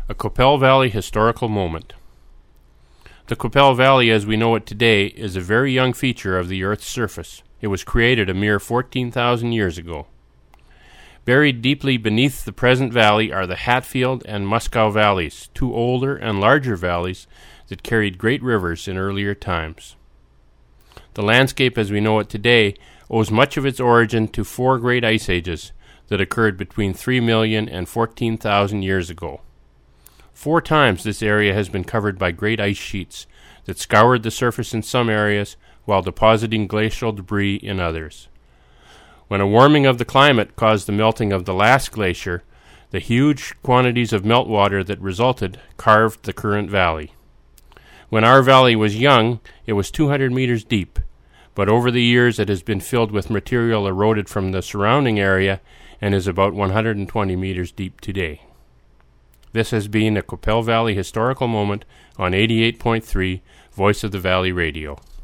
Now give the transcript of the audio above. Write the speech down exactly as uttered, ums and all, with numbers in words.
A Qu'Appelle Valley historical moment. The Qu'Appelle Valley as we know it today is a very young feature of the Earth's surface. It was created a mere fourteen thousand years ago. Buried deeply beneath the present valley are the Hatfield and Muskau valleys, two older and larger valleys that carried great rivers in earlier times. The landscape as we know it today owes much of its origin to four great ice ages that occurred between three million and fourteen thousand years ago. Four times this area has been covered by great ice sheets that scoured the surface in some areas while depositing glacial debris in others. When a warming of the climate caused the melting of the last glacier, the huge quantities of meltwater that resulted carved the current valley. When our valley was young, it was two hundred meters deep, but over the years it has been filled with material eroded from the surrounding area and is about one hundred twenty meters deep today. This has been a Qu'Appelle Valley historical moment on eighty-eight point three Voice of the Valley Radio.